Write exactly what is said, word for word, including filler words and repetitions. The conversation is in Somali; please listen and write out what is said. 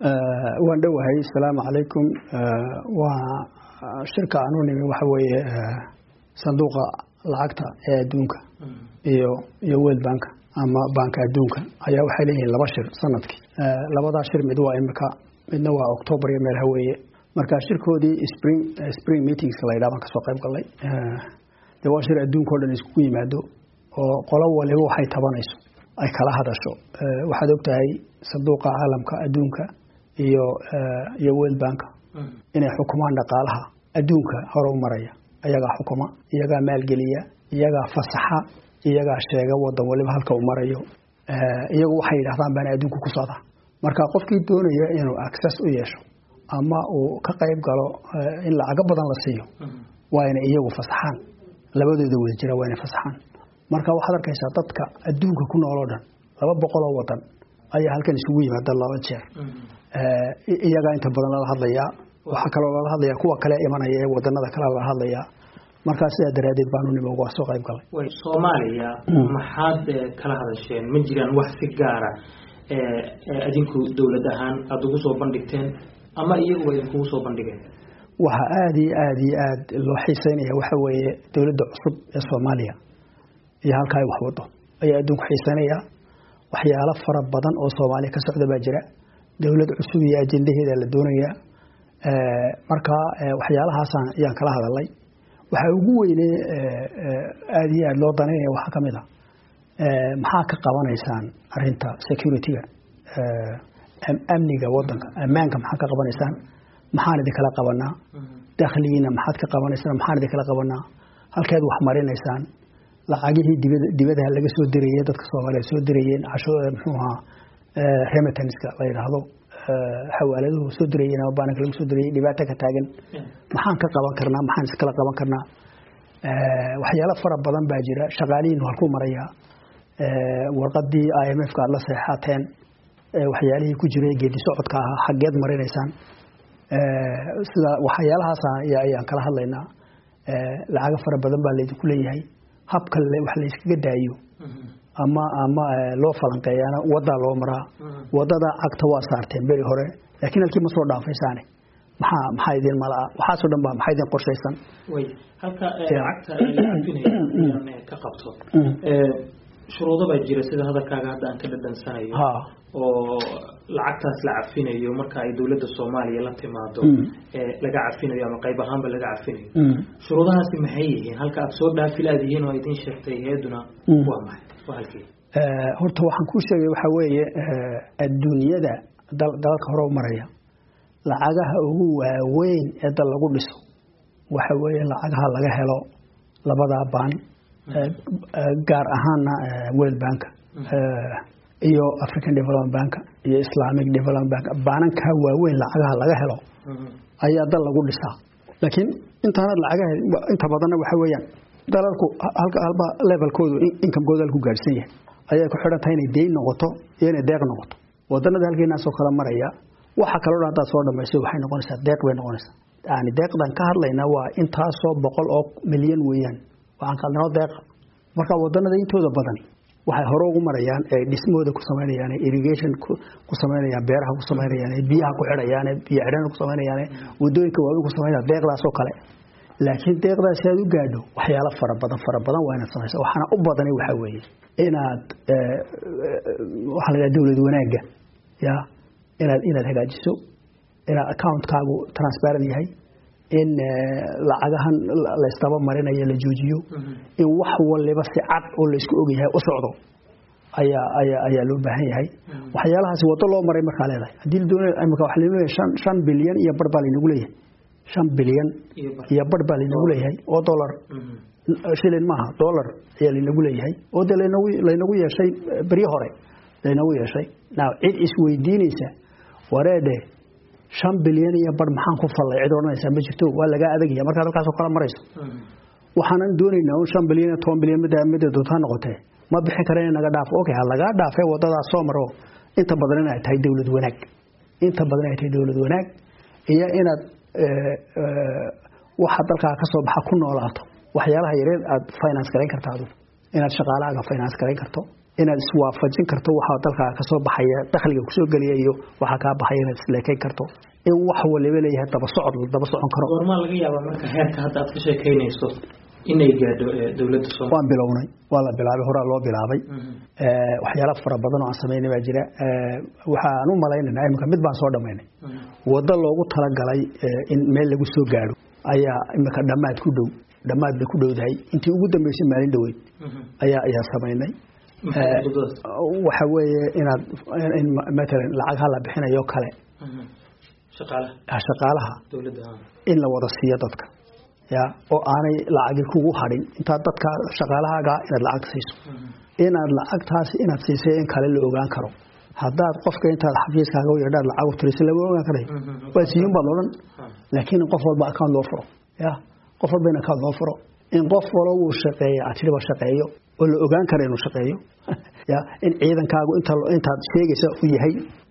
waan dhawahay assalaamu calaykum waa shirka anonimi waxa weeye sanduuqa lacagta ee adduunka iyo iyo World Bank ama banka adduunka ayaa waxay leeyihiin laba shir sanadkii labada shir mid waa imika midna waa October iyo meel haweeye marka shirkoodii spring spring meetings la yiraahdo ka soo qayb galay ee waa shir adduunka oo dhan isku yimaado oo qolo waliba waxay tabanayso ay kala hadasho waxaad ogtahay sanduuqa caalamka adduunka iyo iyo World Bank inay xukumaan dhaqaalaha adduunka hore u maraya ayaga xukuma iyaga maalgeliya iyaga fasaxa iyaga sheega wadan waliba halka uu marayo iyagu waxay yiraahdaan baan adduunka ku socda marka qofkii doonaya inuu access u yeesho ama uu ka qayb galo in lacag badan la siiyo waa in iyagu fasaxaan labadooda wada jira waa in fasaxaan marka waxaad arkaysaa dadka adduunka ku nool oo dhan laba boqol oo wadan ayaa halkan isugu yimaada laba jeer ee iyaga inta badan la hadlaya waxa kale oo la hadlaya kuwa kale imanaya ee wadanada kale la hadlaya marka sida daraadeed baan u nimo uga soo qayb galay way Soomaaliya maxaad kala hadasheen ma jiraan wax si gaar ah ee adinku dawlad ahaan aad ugu soo bandhigteen ama iyagu way ugu soo bandhigeen waxa aad iyo aad iyo aad loo xiiseynaya waxa weeye dawladda cusub ee Soomaaliya iyo halka ay wax wado ayaa adduunka xiiseynaya waxyaalo fara badan oo Soomaaliya ka socda baa jira dawlad cusub iyo ajendaheeda la doonaya ee marka waxyaalahaas ayaan kala hadalay waxa ugu weynee aad iyo aad loo danaynayo waxa kamid ah ee maxaa ka qabanaysaan arinta security-ga ee amniga wadanka amaanka maxaa ka qabanaysaan maxaan idin kala qabanaa dakhliina maxaad ka qabanaysaan maxaan idin kala qabanaa halkeed wax marinaysaan lacagihii dibadda dibadda laga soo diriyay dadka Soomaaliyeed soo diriyeen cashooda muxuu ahaa ee remittance la yiraahdo xawaaladahu soo diriyeen ama bank lagu soo diriyay dhibaato ka taagan maxaan ka qaban karnaa maxaan iskala qaban karnaa ee waxyaalo fara badan baa jira shaqaaliin halku maraya ee warqadii I M F ka la saxaateen ee waxyaalihii ku jiray geedi socodka ah xageed marinaysaan ee sida waxyaalahaas ayaan kala hadlaynaa ee lacag fara badan baa leeyahay leeyahay habka wax la iskaga daayo ama ama loo falanqeeyana wada loo maraa wadada cagta waa saarteen bari hore laakiin halkii ma soo dhaafaysaane maxaa maxay idin mala waxa soo dhanba maxay idin qorshaysan way halka cagta la afinay ka qabto ee shuruudo baa jira sida hadalkaaga hadda aan ka dhadhansanayo oo lacagtaas la cafinayo marka ay dawladda Soomaaliya la timaado ee laga cafinayo ama qayb ahaanba laga cafinayo shuruudahaasi maxay yihiin halka aad soo dhaafilaadihiin oo idin sheegtay heeduna waa maxay waa halkii ee horta waxaan ku sheegay waxa weeye adduunyada dalka hore u maraya lacagaha ugu waaweyn ee dal lagu dhiso waxa weeye lacagaha laga helo labada baan gaar ahaan World Bank iyo African Development Bank iyo Islamic Development Bank baananka waaweyn lacagaha laga helo ayaa dal lagu dhisaa laakiin intaana lacagaha inta badan waxa weeyaan dalalku halka halba levelkoodu income gooda ku gaarsan yahay ayaa ku xiran tahay inay deyn noqoto iyo inay deeq noqoto wadanada halkeena soo kala maraya waxa kale oo hadda soo dhameysay waxay noqonaysaa deeq way noqonaysaa yani deeqdan ka hadlayna waa intaas oo boqol oo milyan weeyaan waxaan kalnoo deeq marka wadanada intooda badan waxay hore ugu marayaan ee dhismooda ku sameeyaan irrigation ku sameeyaan beeraha ku sameeyaan biyaha ku xidhayaan biyo xidhan ku sameeyaan wadooyinka waa ku sameeyaan deeqdaas oo kale laakiin deeqdaas aad u gaadho waxyaalo fara badan fara badan waa inaad samayso waxana u badan waxa weeye inaad waxa la yiraahdo dawlad wanaaga ya inaad inaad hagaajiso inaad account-kaagu transparent yahay in lacagahan la istaba marinayo la joojiyo in wax waliba si cad oo la isku ogyahay u socdo ayaa ayaa ayaa loo baahan yahay waxyaalahaas wado loo maray marka leedahay hadii doonay imika wax leeyahay shan bilyan iyo bar baa lagu leeyahay shan bilyan iyo bar baa lagu leeyahay oo dollar shilin maaha dollar ayaa lagu leeyahay oo daleenagu leeynagu yeeshay bari hore leeynagu yeeshay now cid is weydiinaysa wareede shan bilyan iyo bar maxaan ku falay cid oranaysa ma jirto waa laga adagaya marka halkaas oo kala marayso waxaan doonaynaa in shan bilyan toban bilyan mid mid doonta noqotay ma bixi kareen naga dhaaf okay ha laga dhaafay wadada soo maro inta badan inay tahay dawlad wanaag inta badan ay tahay dawlad wanaag iyo inaad waxa dalka ka soo baxa ku noolaato waxyaalaha yareed aad finance gareyn kartaa inaad shaqaalahaaga finance gareyn karto inaad iswaafajin karto waxa dalka ka soo baxaya dakhliga ku soo galiya iyo waxa ka baxaya inaad isleekeyn karto in wax waliba leeyahay daba socod daba socon karo gorma laga yaabaa marka heerka hadda aad ka sheekeynayso inay gaadho dawladda Soomaaliya waan bilownay wala bilaabay hore loo bilaabay ee waxyaalo fara badan oo aan sameeynay baa jira ee waxaan u maleynaynaa imka mid baan soo dhameynay wada loogu tala galay in meel lagu soo gaaro ayaa imka dhamaad ku dhow dhamaad bay ku dhowdahay intii ugu dambeysay maalin dhaweyd ayaa ayaa sameeynay waxa weeye inaad in mesela lacag hala bixinayo kale shaqaalaha shaqaalaha dawladda in la wada siiyo dadka ya oo aanay lacag kugu harin inta dadka shaqaalahaaga inaad lacag siiso inaad lacagtaas inaad siisay in kale la ogaan karo hadaad qofka inta xafiiskaaga u yeedhaad lacag u tirisay lagu ogaan karay waa siiyun baad oran laakiin qof walba account loo furo ya qof walba in account loo furo in qof walba uu shaqeeyo atriba shaqeeyo oo la ogaan karo inuu shaqeeyo ya in ciidankaagu inta inta sheegaysa uu yahay